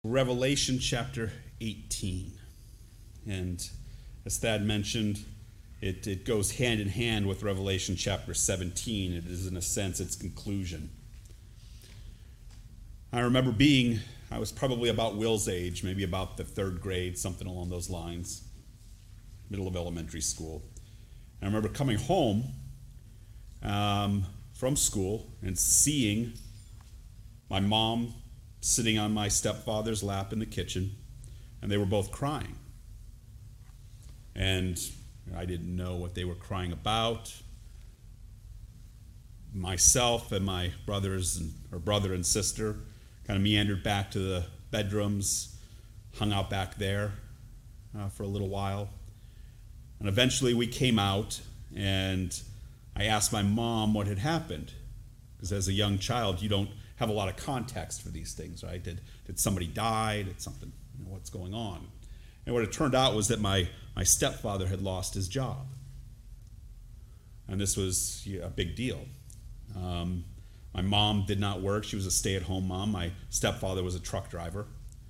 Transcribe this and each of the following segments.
Revelation chapter 18. And as Thad mentioned, it goes hand in hand with Revelation chapter 17. It is, in a sense, its conclusion. I remember I was probably about Will's age, maybe about the third grade, something along those lines, middle of elementary school. And I remember coming home from school and seeing my mom sitting on my stepfather's lap in the kitchen, and they were both crying. And I didn't know what they were crying about. Myself and my brother and sister kind of meandered back to the bedrooms, hung out back there for a little while. And eventually we came out, and I asked my mom what had happened. Because as a young child, you don't have a lot of context for these things, right? Did somebody die? Did something, what's going on? And what it turned out was that my stepfather had lost his job. And this was a big deal. My mom did not work. She was a stay-at-home mom. My stepfather was a truck driver.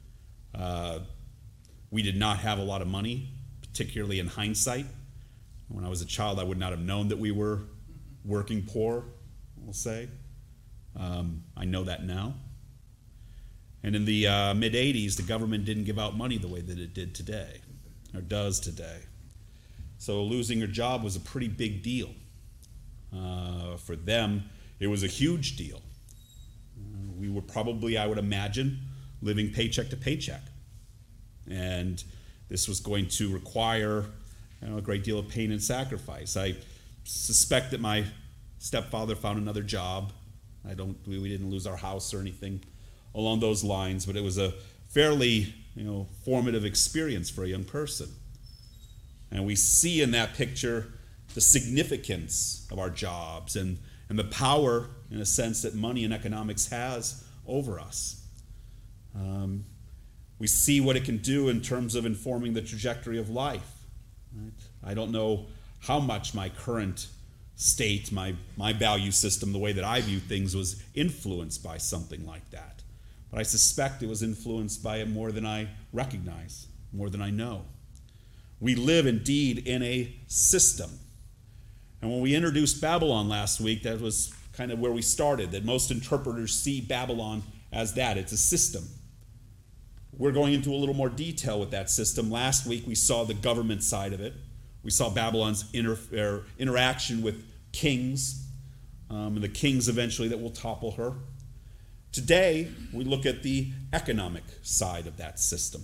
We did not have a lot of money, particularly in hindsight. When I was a child, I would not have known that we were working poor, we'll say. I know that now. And in the mid-'80s, the government didn't give out money the way that it did today, or does today. So losing your job was a pretty big deal. For them, it was a huge deal. We were probably, I would imagine, living paycheck to paycheck. And this was going to require a great deal of pain and sacrifice. I suspect that my stepfather found another job. We didn't lose our house or anything along those lines, but it was a fairly, formative experience for a young person. And we see in that picture the significance of our jobs and the power, in a sense, that money and economics has over us. We see what it can do in terms of informing the trajectory of life. Right? I don't know how much my current state, my value system, the way that I view things, was influenced by something like that. But I suspect it was influenced by it more than I recognize, more than I know. We live indeed in a system. And when we introduced Babylon last week, that was kind of where we started, that most interpreters see Babylon as that. It's a system. We're going into a little more detail with that system. Last week we saw the government side of it. We saw Babylon's interaction with kings, and the kings eventually that will topple her. Today, we look at the economic side of that system.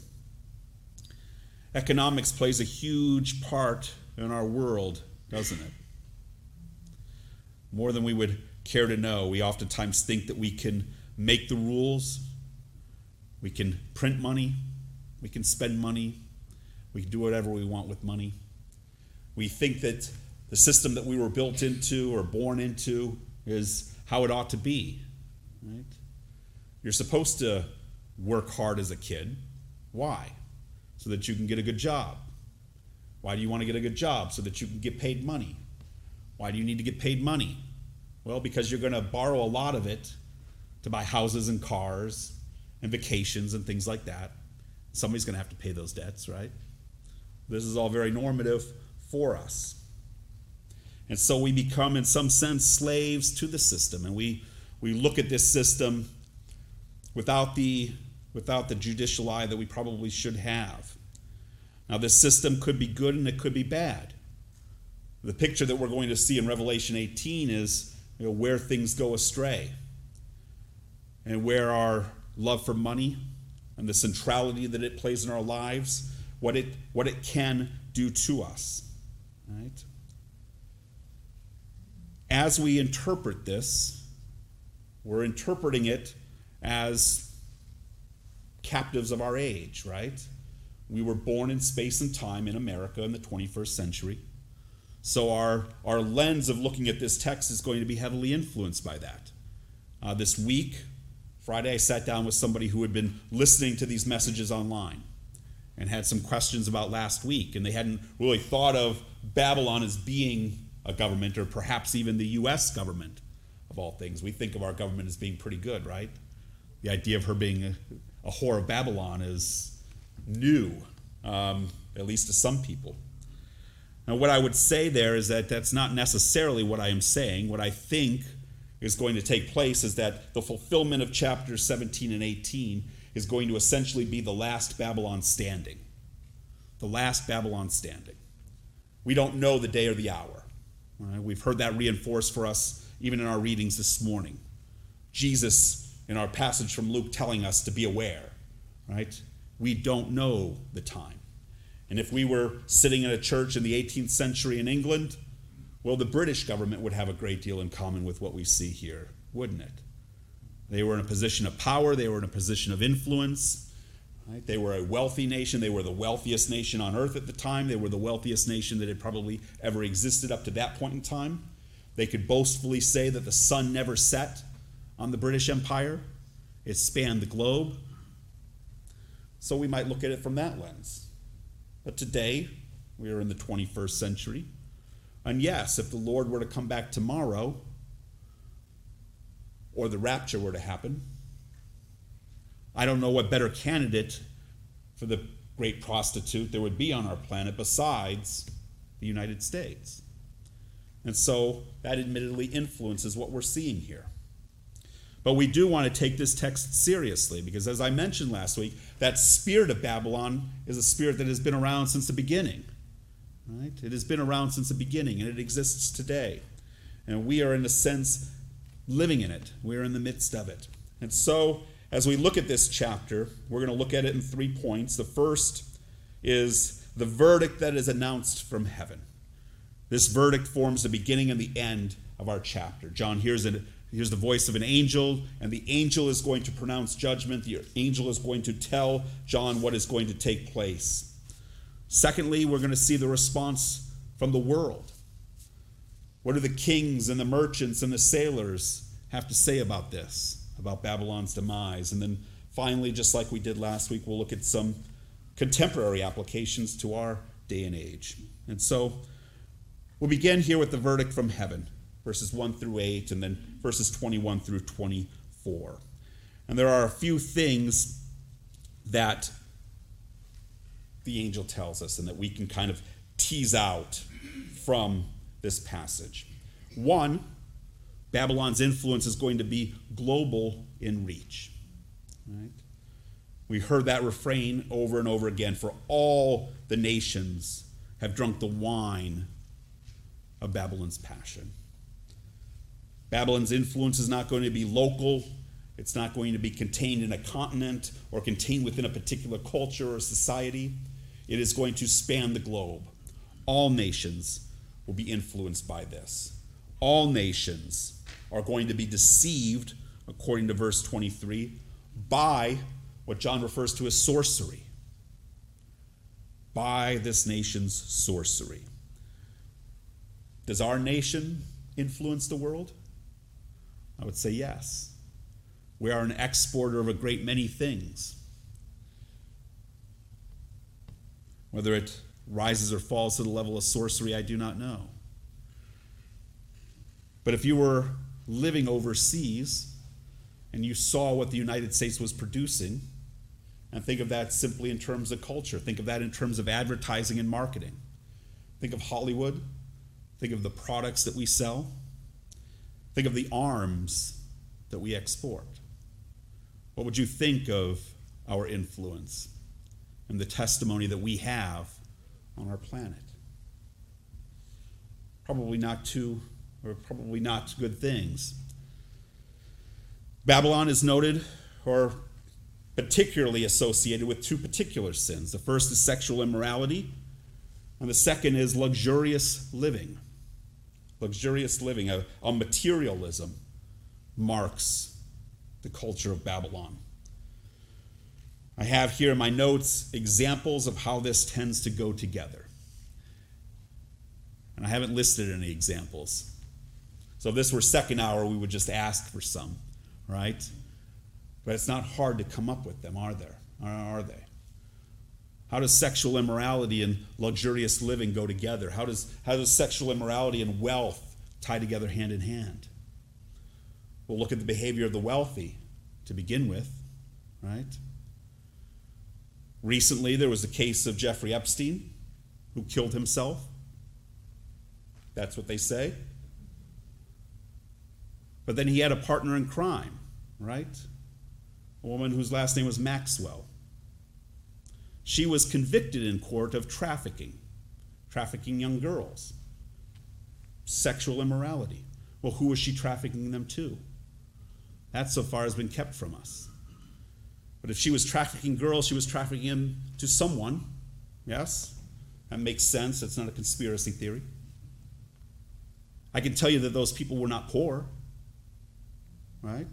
Economics plays a huge part in our world, doesn't it? More than we would care to know. We oftentimes think that we can make the rules, we can print money, we can spend money, we can do whatever we want with money. We think that the system that we were built into or born into is how it ought to be, right? You're supposed to work hard as a kid. Why? So that you can get a good job. Why do you want to get a good job? So that you can get paid money. Why do you need to get paid money? Well, because you're going to borrow a lot of it to buy houses and cars and vacations and things like that. Somebody's going to have to pay those debts, right? This is all very normative for us. And so we become, in some sense, slaves to the system. And we look at this system without the judicial eye that we probably should have. Now, this system could be good and it could be bad. The picture that we're going to see in Revelation 18 is where things go astray and where our love for money and the centrality that it plays in our lives, what it can do to us. Right? As we interpret this, we're interpreting it as captives of our age, right? We were born in space and time in America in the 21st century. So our lens of looking at this text is going to be heavily influenced by that. This week, Friday, I sat down with somebody who had been listening to these messages online and had some questions about last week, and they hadn't really thought of Babylon as being a government, or perhaps even the U.S. government, of all things. We think of our government as being pretty good, right? The idea of her being a whore of Babylon is new, at least to some people. Now, what I would say there is that that's not necessarily what I am saying. What I think is going to take place is that the fulfillment of chapters 17 and 18 is going to essentially be the last Babylon standing. The last Babylon standing. We don't know the day or the hour. Right? We've heard that reinforced for us even in our readings this morning. Jesus, in our passage from Luke, telling us to be aware. Right? We don't know the time. And if we were sitting in a church in the 18th century in England, well, the British government would have a great deal in common with what we see here, wouldn't it? They were in a position of power. They were in a position of influence. Right? They were a wealthy nation. They were the wealthiest nation on earth at the time. They were the wealthiest nation that had probably ever existed up to that point in time. They could boastfully say that the sun never set on the British Empire. It spanned the globe. So we might look at it from that lens. But today, we are in the 21st century. And yes, if the Lord were to come back tomorrow, or the rapture were to happen, I don't know what better candidate for the great prostitute there would be on our planet besides the United States. And so that admittedly influences what we're seeing here. But we do want to take this text seriously because, as I mentioned last week, that spirit of Babylon is a spirit that has been around since the beginning. Right? It has been around since the beginning, and it exists today. And we are, in a sense, living in it. We're in the midst of it. And so, as we look at this chapter, we're going to look at it in 3 points. The first is the verdict that is announced from heaven. This verdict forms the beginning and the end of our chapter. John hears the voice of an angel, and the angel is going to pronounce judgment. The angel is going to tell John what is going to take place. Secondly, we're going to see the response from the world. What do the kings and the merchants and the sailors have to say about this, about Babylon's demise? And then finally, just like we did last week, we'll look at some contemporary applications to our day and age. And so we'll begin here with the verdict from heaven, verses 1 through 8, and then verses 21 through 24. And there are a few things that the angel tells us and that we can kind of tease out from this passage. One, Babylon's influence is going to be global in reach. Right? We heard that refrain over and over again. For all the nations have drunk the wine of Babylon's passion. Babylon's influence is not going to be local. It's not going to be contained in a continent or contained within a particular culture or society. It is going to span the globe. All nations will be influenced by this. All nations are going to be deceived, according to verse 23, by what John refers to as sorcery. By this nation's sorcery. Does our nation influence the world? I would say yes. We are an exporter of a great many things. Whether it rises or falls to the level of sorcery, I do not know. But if you were living overseas and you saw what the United States was producing, and think of that simply in terms of culture, think of that in terms of advertising and marketing. Think of Hollywood. Think of the products that we sell. Think of the arms that we export. What would you think of our influence and the testimony that we have on our planet? Probably not good things. Babylon is noted or particularly associated with two particular sins. The first is sexual immorality, and the second is luxurious living. Luxurious living, a materialism, marks the culture of Babylon. I have here in my notes examples of how this tends to go together. And I haven't listed any examples. So if this were second hour, we would just ask for some, right? But it's not hard to come up with them, are they? How does sexual immorality and luxurious living go together? How does sexual immorality and wealth tie together hand in hand? We'll look at the behavior of the wealthy to begin with, right? Recently, there was a case of Jeffrey Epstein, who killed himself. That's what they say. But then he had a partner in crime, right? A woman whose last name was Maxwell. She was convicted in court of trafficking young girls, sexual immorality. Well, who was she trafficking them to? That so far has been kept from us. But if she was trafficking girls, she was trafficking them to someone. Yes? That makes sense. It's not a conspiracy theory. I can tell you that those people were not poor. Right?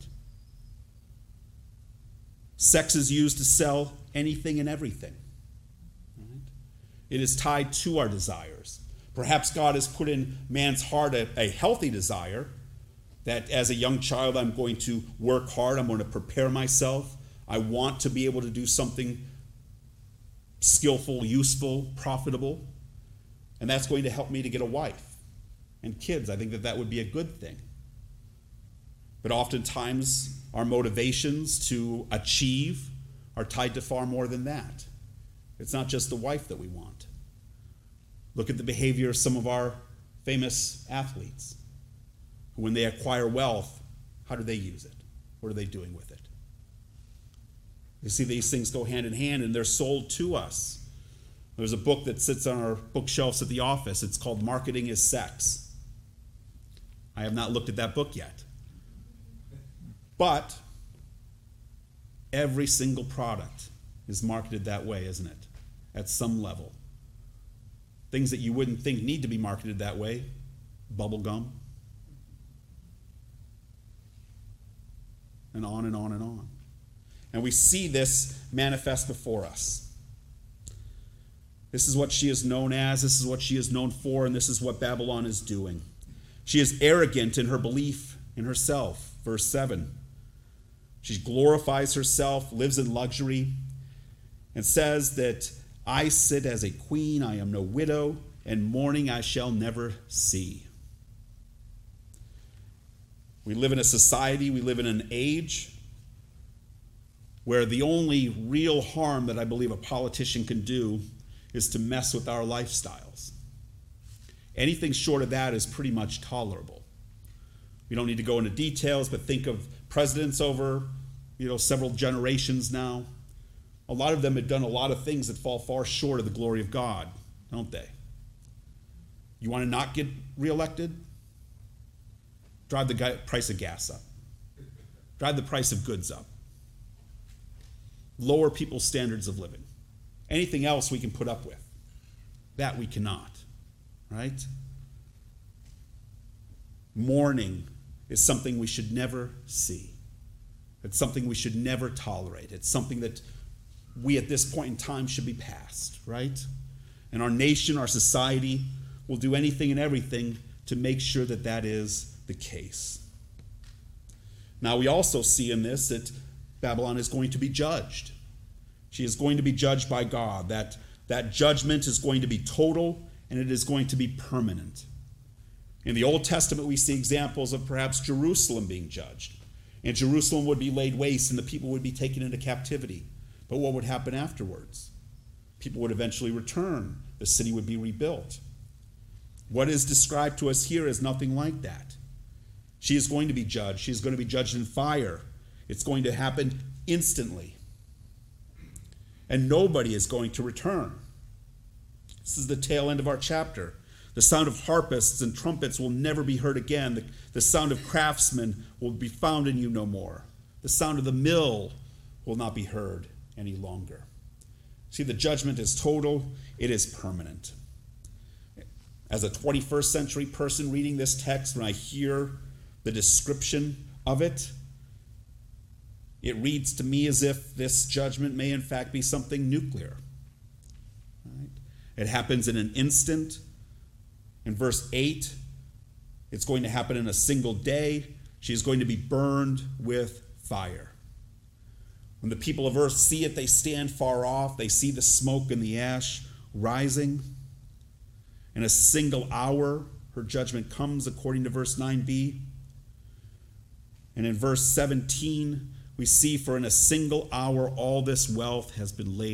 Sex is used to sell anything and everything. Right? It is tied to our desires. Perhaps God has put in man's heart a healthy desire that as a young child I'm going to work hard, I'm going to prepare myself. I want to be able to do something skillful, useful, profitable, and that's going to help me to get a wife and kids. I think that would be a good thing. But oftentimes, our motivations to achieve are tied to far more than that. It's not just the wife that we want. Look at the behavior of some of our famous athletes, who when they acquire wealth, how do they use it? What are they doing with it? You see, these things go hand in hand, and they're sold to us. There's a book that sits on our bookshelves at the office. It's called Marketing is Sex. I have not looked at that book yet. But every single product is marketed that way, isn't it? At some level. Things that you wouldn't think need to be marketed that way. Bubble gum. And on and on and on. And we see this manifest before us. This is what she is known as, this is what she is known for, and this is what Babylon is doing. She is arrogant in her belief in herself. Verse 7. She glorifies herself, lives in luxury, and says that I sit as a queen, I am no widow, and mourning I shall never see. We live in a society, we live in an age where the only real harm that I believe a politician can do is to mess with our lifestyles. Anything short of that is pretty much tolerable. We don't need to go into details, but think of presidents over, several generations now. A lot of them have done a lot of things that fall far short of the glory of God, don't they? You want to not get reelected? Drive the price of gas up. Drive the price of goods up. Lower people's standards of living. Anything else we can put up with. That we cannot. Right? Mourning is something we should never see. It's something we should never tolerate. It's something that we at this point in time should be past, right? And our nation, our society will do anything and everything to make sure that that is the case. Now we also see in this that Babylon is going to be judged. She is going to be judged by God. That judgment is going to be total and it is going to be permanent. In the Old Testament, we see examples of perhaps Jerusalem being judged. And Jerusalem would be laid waste and the people would be taken into captivity. But what would happen afterwards? People would eventually return. The city would be rebuilt. What is described to us here is nothing like that. She is going to be judged. She is going to be judged in fire. It's going to happen instantly. And nobody is going to return. This is the tail end of our chapter. The sound of harpists and trumpets will never be heard again. The sound of craftsmen will be found in you no more. The sound of the mill will not be heard any longer. See, the judgment is total. It is permanent. As a 21st century person reading this text, when I hear the description of it, it reads to me as if this judgment may in fact be something nuclear. Right? It happens in an instant. In verse 8, it's going to happen in a single day. She is going to be burned with fire. When the people of earth see it, they stand far off. They see the smoke and the ash rising. In a single hour, her judgment comes, according to verse 9b. And in verse 17, we see, for in a single hour all this wealth has been laid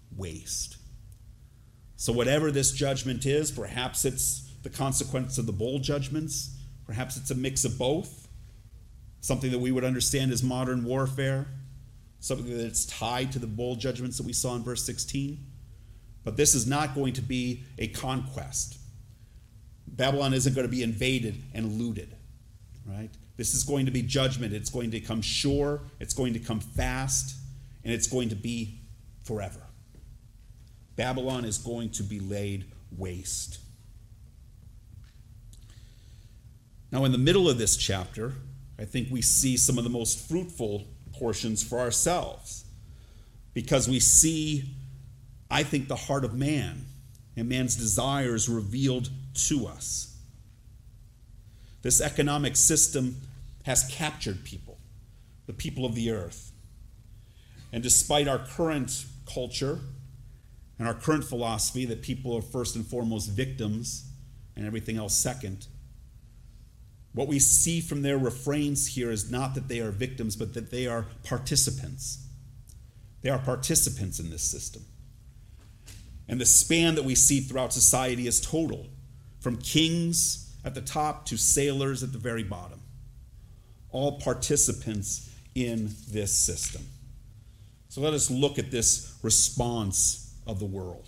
waste. So whatever this judgment is, perhaps it's the consequence of the bowl judgments, perhaps it's a mix of both, something that we would understand as modern warfare, something that's tied to the bowl judgments that we saw in verse 16. But this is not going to be a conquest. Babylon isn't going to be invaded and looted, right? This is going to be judgment. It's going to come sure, it's going to come fast, and it's going to be forever. Babylon is going to be laid waste. Now, in the middle of this chapter, I think we see some of the most fruitful portions for ourselves, because we see, I think, the heart of man and man's desires revealed to us. This economic system has captured people, the people of the earth. And despite our current culture and our current philosophy that people are first and foremost victims and everything else second, what we see from their refrains here is not that they are victims, but that they are participants. They are participants in this system. And the span that we see throughout society is total, from kings at the top to sailors at the very bottom. All participants in this system. So let us look at this response of the world.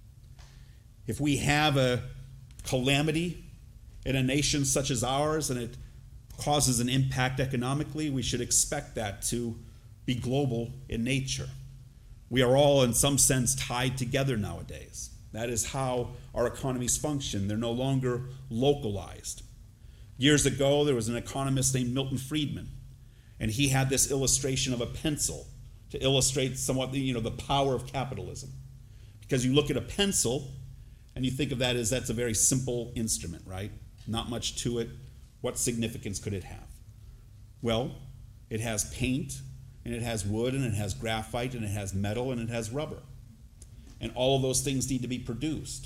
If we have a calamity in a nation such as ours and it causes an impact economically, we should expect that to be global in nature. We are all, in some sense, tied together nowadays. That is how our economies function. They're no longer localized. Years ago, there was an economist named Milton Friedman, and he had this illustration of a pencil to illustrate somewhat the power of capitalism. Because you look at a pencil, and you think of that as that's a very simple instrument, right? Not much to it. What significance could it have? Well, it has paint, and it has wood, and it has graphite, and it has metal, and it has rubber. And all of those things need to be produced.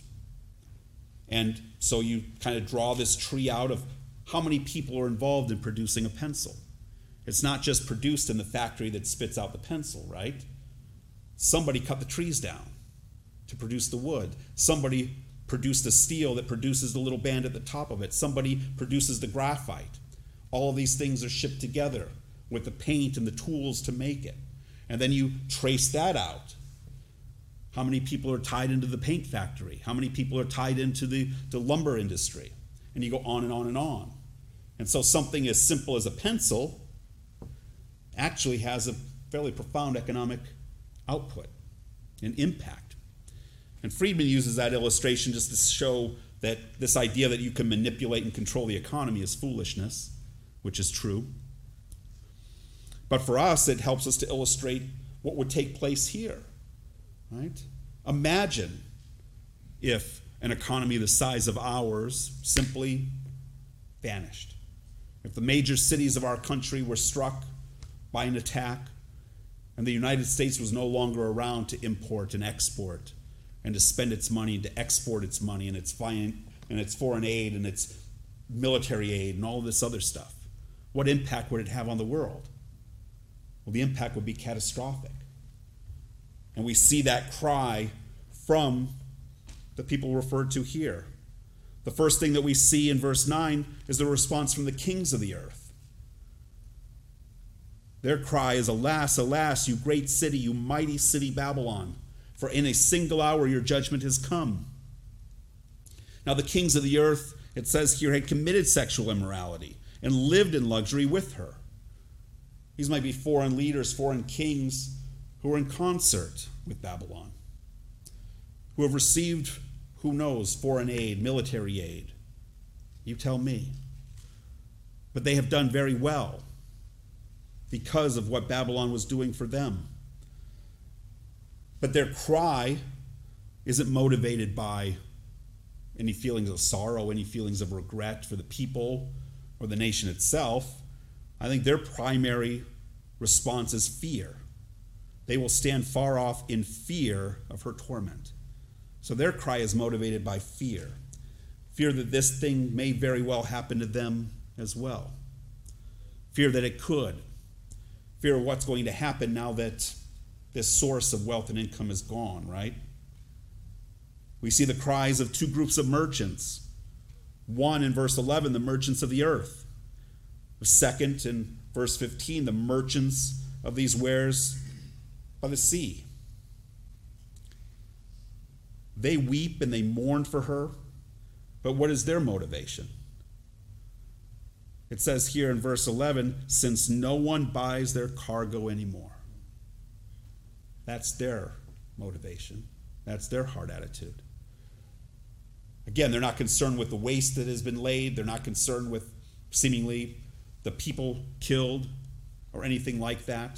And so you kind of draw this tree out of how many people are involved in producing a pencil. It's not just produced in the factory that spits out the pencil, right? Somebody cut the trees down to produce the wood. Somebody produced the steel that produces the little band at the top of it. Somebody produces the graphite. All of these things are shipped together with the paint and the tools to make it. And then you trace that out. How many people are tied into the paint factory? How many people are tied into the lumber industry? And you go on and on and on. And so something as simple as a pencil actually has a fairly profound economic output and impact. And Friedman uses that illustration just to show that this idea that you can manipulate and control the economy is foolishness, which is true. But for us, it helps us to illustrate what would take place here, right? Imagine if an economy the size of ours simply vanished. If the major cities of our country were struck by an attack and the United States was no longer around to import and export and to spend its money, to export its money and its foreign aid and its military aid and all this other stuff, what impact would it have on the world? Well, the impact would be catastrophic. And we see that cry from the people referred to here. The first thing that we see in verse 9 is the response from the kings of the earth. Their cry is, "Alas, alas, you great city, you mighty city Babylon, for in a single hour your judgment has come." Now the kings of the earth, it says here, had committed sexual immorality and lived in luxury with her. These might be foreign leaders, foreign kings who are in concert with Babylon, who have received, who knows, foreign aid, military aid. You tell me. But they have done very well because of what Babylon was doing for them. But their cry isn't motivated by any feelings of sorrow, any feelings of regret for the people or the nation itself. I think their primary response is fear. They will stand far off in fear of her torment. So their cry is motivated by fear. Fear that this thing may very well happen to them as well. Fear that it could. Fear of what's going to happen now that this source of wealth and income is gone, right? We see the cries of two groups of merchants. One in verse 11, the merchants of the earth. The second in verse 15, the merchants of these wares by the sea. They weep and they mourn for her, but what is their motivation? It says here in verse 11, since no one buys their cargo anymore. That's their motivation. That's their heart attitude. Again, they're not concerned with the waste that has been laid. They're not concerned with seemingly the people killed or anything like that.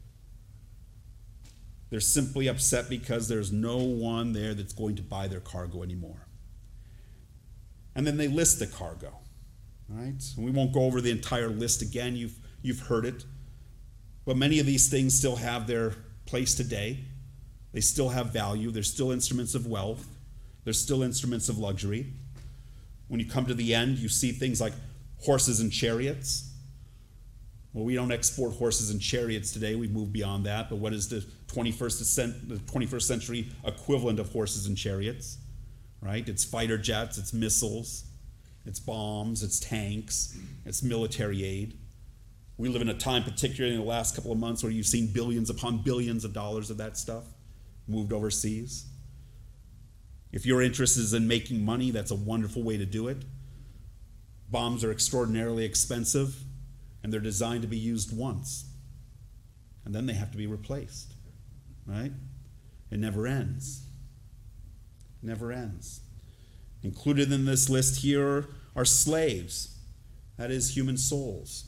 They're simply upset because there's no one there that's going to buy their cargo anymore. And then they list the cargo, right? And we won't go over the entire list again. You've heard it. But many of these things still have their place today. They still have value. They're still instruments of wealth. They're still instruments of luxury. When you come to the end, you see things like horses and chariots. Well, we don't export horses and chariots today. We've moved beyond that. But what is the 21st century equivalent of horses and chariots? Right? It's fighter jets, it's missiles, it's bombs, it's tanks, it's military aid. We live in a time, particularly in the last couple of months, where you've seen billions upon billions of dollars of that stuff moved overseas. If your interest is in making money, that's a wonderful way to do it. Bombs are extraordinarily expensive, and they're designed to be used once. And then they have to be replaced, right? It never ends. It never ends. Included in this list here are slaves. That is, human souls.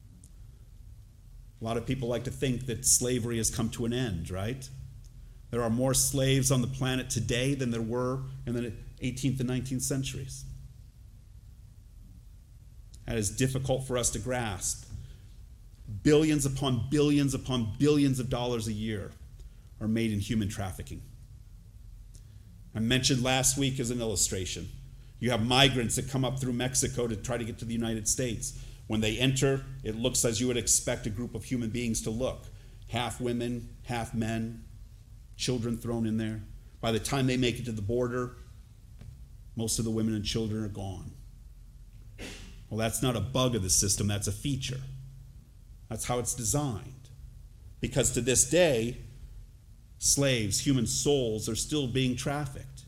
A lot of people like to think that slavery has come to an end, right? There are more slaves on the planet today than there were in the 18th and 19th centuries. That is difficult for us to grasp. Billions upon billions upon billions of dollars a year are made in human trafficking. I mentioned last week as an illustration. You have migrants that come up through Mexico to try to get to the United States. When they enter, it looks as you would expect a group of human beings to look. Half women, half men, children thrown in there. By the time they make it to the border, most of the women and children are gone. Well, that's not a bug of the system, that's a feature. That's how it's designed. Because to this day, slaves, human souls, are still being trafficked.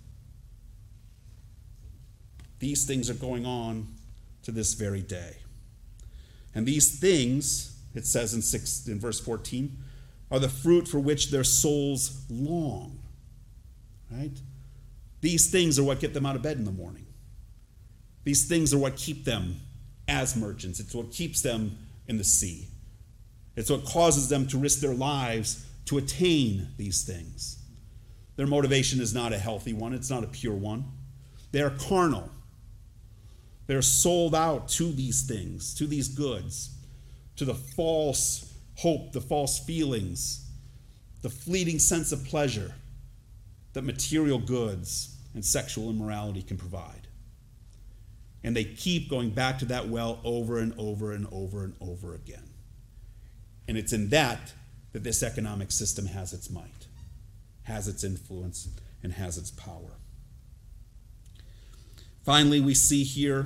These things are going on to this very day. And these things, it says in verse 14, are the fruit for which their souls long. Right? These things are what get them out of bed in the morning. These things are what keep them as merchants. It's what keeps them in the sea. It's what causes them to risk their lives to attain these things. Their motivation is not a healthy one. It's not a pure one. They are carnal. They're sold out to these things, to these goods, to the false hope, the false feelings, the fleeting sense of pleasure that material goods and sexual immorality can provide. And they keep going back to that well over and over and over and over again. And it's in that this economic system has its might, has its influence, and has its power. Finally, we see here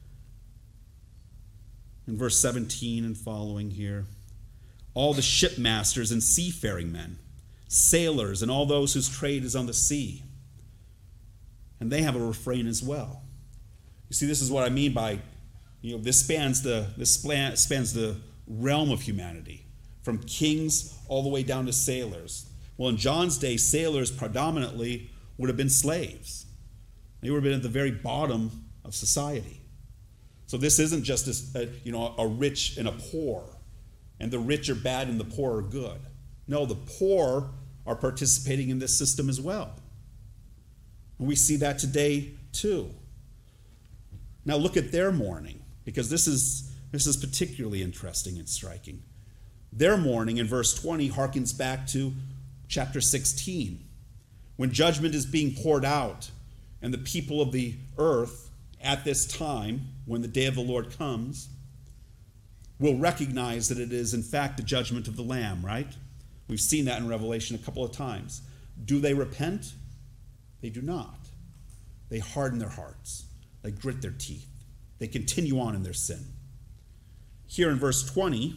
in verse 17 and following here, all the shipmasters and seafaring men, sailors, and all those whose trade is on the sea. And they have a refrain as well. You see, this is what I mean by, this spans the realm of humanity, from kings all the way down to sailors. Well, in John's day, sailors predominantly would have been slaves. They would have been at the very bottom of society. So this isn't just a rich and a poor, and the rich are bad and the poor are good. No, the poor are participating in this system as well. And we see that today too. Now look at their mourning, because this is particularly interesting and striking. Their mourning in verse 20 harkens back to chapter 16, when judgment is being poured out, and the people of the earth at this time, when the day of the Lord comes, will recognize that it is in fact the judgment of the Lamb, right? We've seen that in Revelation a couple of times. Do they repent? They do not. They harden their hearts. They grit their teeth. They continue on in their sin. Here in verse 20,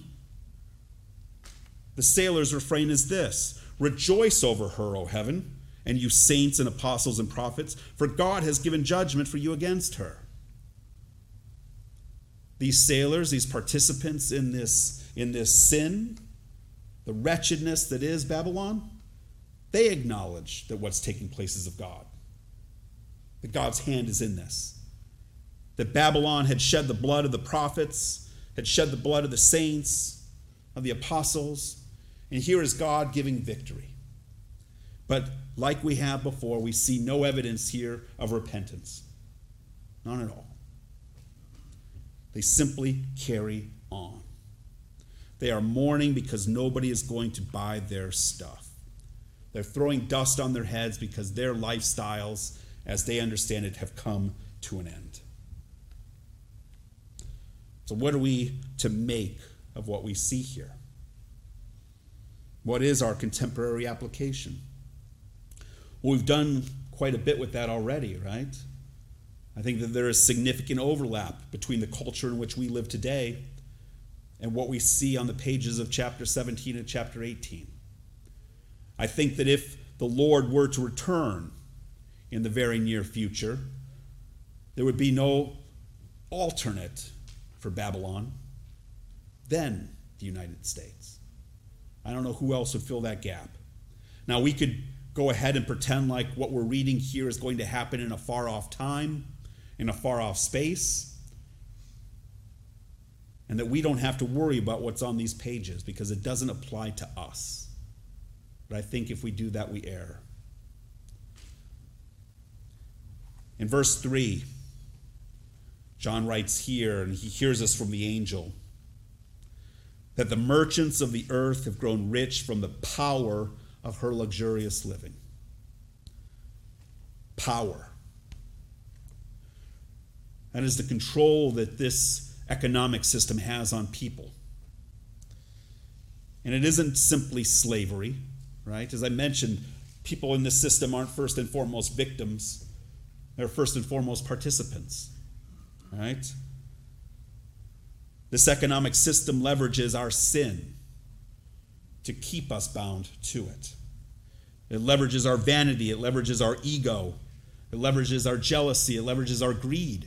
the sailor's refrain is this: rejoice over her, O heaven, and you saints and apostles and prophets, for God has given judgment for you against her. These sailors, these participants in this sin, the wretchedness that is Babylon, they acknowledge that what's taking place is of God. That God's hand is in this. That Babylon had shed the blood of the prophets, had shed the blood of the saints, of the apostles, and here is God giving victory. But like we have before, we see no evidence here of repentance. None at all. They simply carry on. They are mourning because nobody is going to buy their stuff. They're throwing dust on their heads because their lifestyles, as they understand it, have come to an end. So what are we to make of what we see here? What is our contemporary application? Well, we've done quite a bit with that already, right? I think that there is significant overlap between the culture in which we live today and what we see on the pages of chapter 17 and chapter 18. I think that if the Lord were to return in the very near future, there would be no alternate for Babylon than the United States. I don't know who else would fill that gap. Now, we could go ahead and pretend like what we're reading here is going to happen in a far-off time, in a far-off space, and that we don't have to worry about what's on these pages because it doesn't apply to us. But I think if we do that, we err. In verse 3, John writes here, and he hears us from the angel, that the merchants of the earth have grown rich from the power of her luxurious living. Power. That is the control that this economic system has on people. And it isn't simply slavery, right? As I mentioned, people in this system aren't first and foremost victims. They're first and foremost participants, right? This economic system leverages our sin to keep us bound to it. It leverages our vanity. It leverages our ego. It leverages our jealousy. It leverages our greed.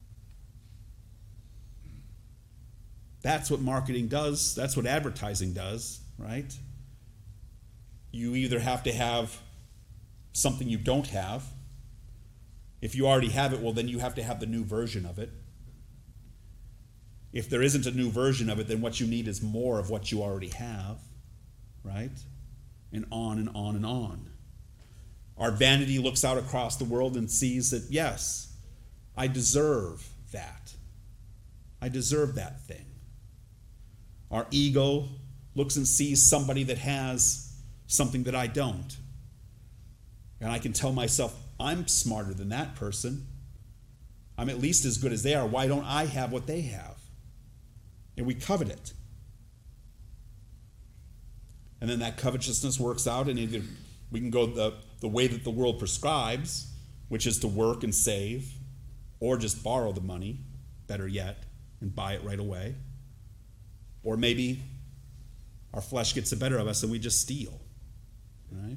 That's what marketing does. That's what advertising does, right? You either have to have something you don't have. If you already have it, well, then you have to have the new version of it. If there isn't a new version of it, then what you need is more of what you already have, right? And on and on and on. Our vanity looks out across the world and sees that, yes, I deserve that. I deserve that thing. Our ego looks and sees somebody that has something that I don't. And I can tell myself, I'm smarter than that person. I'm at least as good as they are. Why don't I have what they have? And we covet it. And then that covetousness works out, and either we can go the way that the world prescribes, which is to work and save, or just borrow the money, better yet, and buy it right away. Or maybe our flesh gets the better of us and we just steal, right?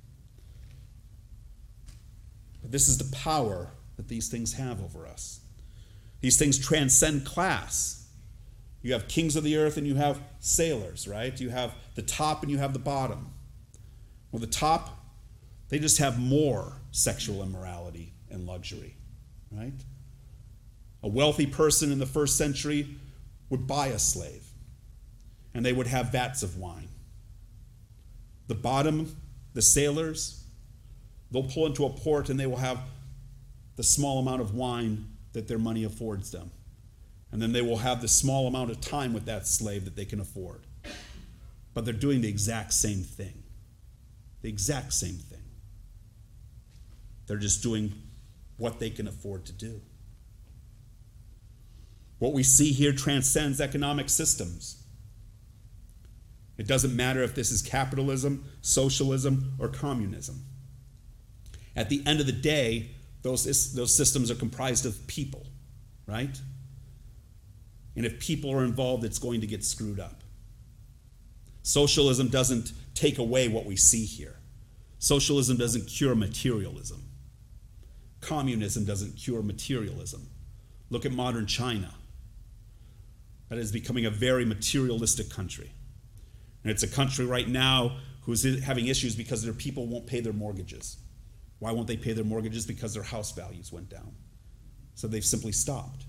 But this is the power that these things have over us. These things transcend class. You have kings of the earth and you have sailors, right? You have the top and you have the bottom. Well, the top, they just have more sexual immorality and luxury, right? A wealthy person in the first century would buy a slave, and they would have vats of wine. The bottom, the sailors, they'll pull into a port and they will have the small amount of wine that their money affords them. And then they will have the small amount of time with that slave that they can afford. But they're doing the exact same thing. The exact same thing. They're just doing what they can afford to do. What we see here transcends economic systems. It doesn't matter if this is capitalism, socialism, or communism. At the end of the day, those systems are comprised of people, right? And if people are involved, it's going to get screwed up. Socialism doesn't take away what we see here. Socialism doesn't cure materialism. Communism doesn't cure materialism. Look at modern China. That is becoming a very materialistic country. And it's a country right now who's having issues because their people won't pay their mortgages. Why won't they pay their mortgages? Because their house values went down. So they've simply stopped.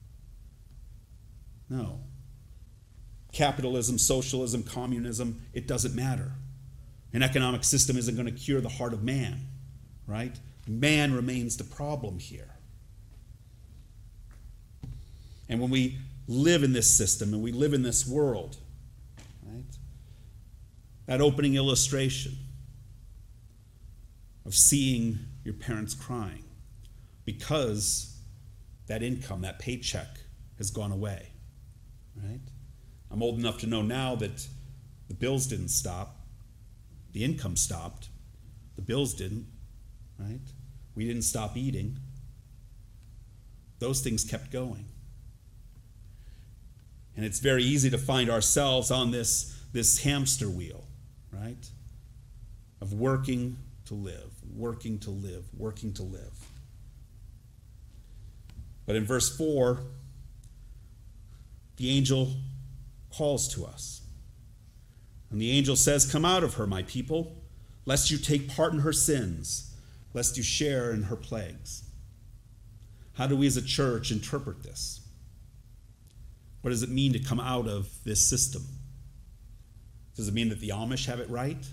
No. Capitalism, socialism, communism, it doesn't matter. An economic system isn't going to cure the heart of man, right? Man remains the problem here. And when we live in this system and we live in this world, right? That opening illustration of seeing your parents crying because that income, that paycheck has gone away, right? I'm old enough to know now that the bills didn't stop. The income stopped. The bills didn't, right? We didn't stop eating. Those things kept going. And it's very easy to find ourselves on this hamster wheel, right? Of working to live, working to live, working to live. But in verse 4, the angel calls to us. And the angel says, "Come out of her, my people, lest you take part in her sins, lest you share in her plagues." How do we as a church interpret this? What does it mean to come out of this system? Does it mean that the Amish have it right?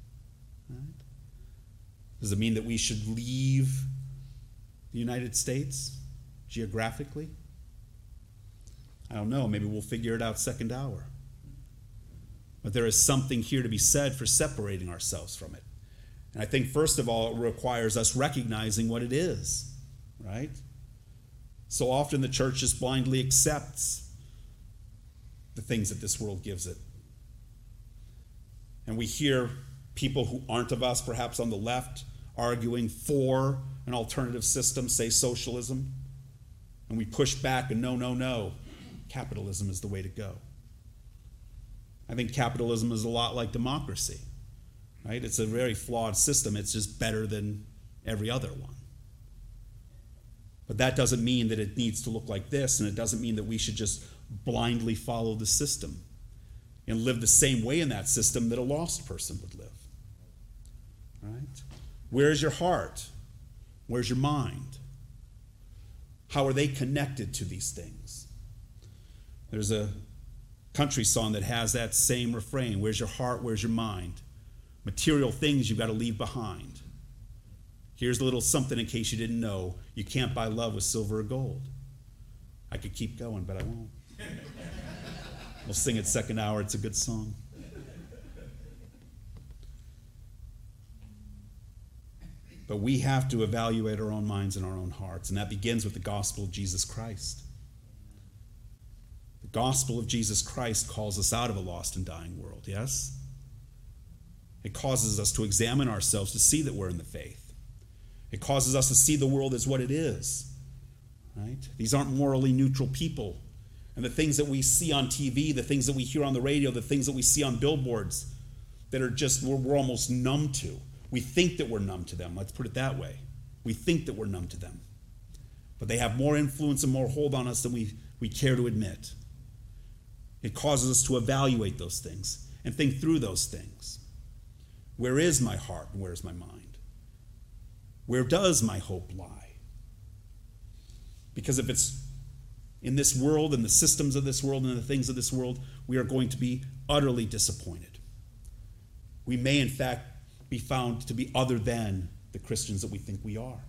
Does it mean that we should leave the United States geographically? I don't know. Maybe we'll figure it out second hour. But there is something here to be said for separating ourselves from it. And I think, first of all, it requires us recognizing what it is, right? So often the church just blindly accepts the things that this world gives it. And we hear people who aren't of us, perhaps on the left, arguing for an alternative system, say socialism. And we push back and no, capitalism is the way to go. I think capitalism is a lot like democracy, right? It's a very flawed system. It's just better than every other one. But that doesn't mean that it needs to look like this, and it doesn't mean that we should just blindly follow the system and live the same way in that system that a lost person would live, right? Where's your heart? Where's your mind? How are they connected to these things? There's a country song that has that same refrain. Where's your heart? Where's your mind? Material things you've got to leave behind. Here's a little something in case you didn't know. You can't buy love with silver or gold. I could keep going, but I won't. We'll sing it second hour. It's a good song. But we have to evaluate our own minds and our own hearts, and that begins with the gospel of Jesus Christ. The gospel of Jesus Christ calls us out of a lost and dying world, yes? It causes us to examine ourselves to see that we're in the faith. It causes us to see the world as what it is, right? These aren't morally neutral people. And the things that we see on TV, the things that we hear on the radio, the things that we see on billboards that are just, we're almost numb to. We think that we're numb to them. Let's put it that way. We think that we're numb to them. But they have more influence and more hold on us than we care to admit. It causes us to evaluate those things and think through those things. Where is my heart and where is my mind? Where does my hope lie? Because if it's in this world and the systems of this world and the things of this world, we are going to be utterly disappointed. We may, in fact, be found to be other than the Christians that we think we are.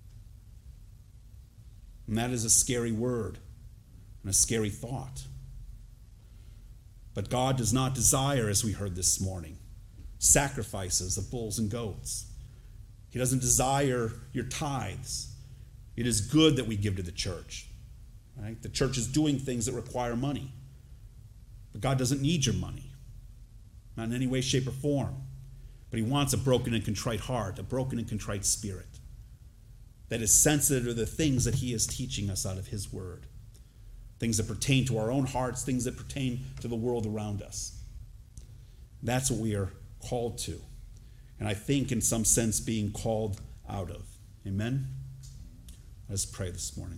And that is a scary word and a scary thought. But God does not desire, as we heard this morning, sacrifices of bulls and goats. He doesn't desire your tithes. It is good that we give to the church. Right? The church is doing things that require money. But God doesn't need your money. not in any way, shape, or form. But he wants a broken and contrite heart, a broken and contrite spirit that is sensitive to the things that he is teaching us out of his word. Things that pertain to our own hearts, things that pertain to the world around us. That's what we are called to. And I think in some sense being called out of. Amen? Let's pray this morning.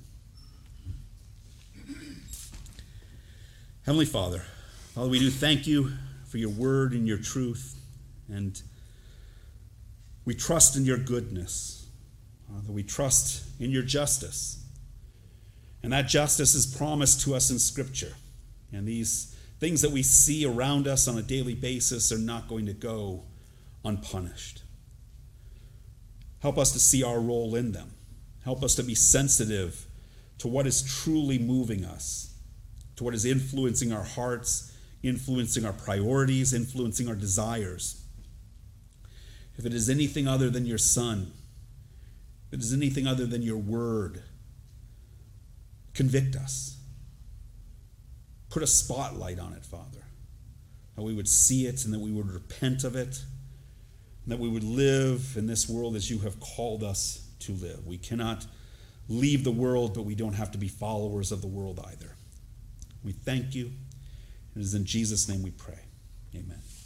Heavenly Father, we do thank you for your word and your truth. And we trust in your goodness. Father, we trust in your justice. And that justice is promised to us in Scripture. And these things that we see around us on a daily basis are not going to go unpunished. Help us to see our role in them. Help us to be sensitive to what is truly moving us, to what is influencing our hearts, influencing our priorities, influencing our desires. If it is anything other than your Son, if it is anything other than your word, convict us. Put a spotlight on it, Father, that we would see it and that we would repent of it, and that we would live in this world as you have called us to live. We cannot leave the world, but we don't have to be followers of the world either. We thank you. It is in Jesus' name we pray. Amen.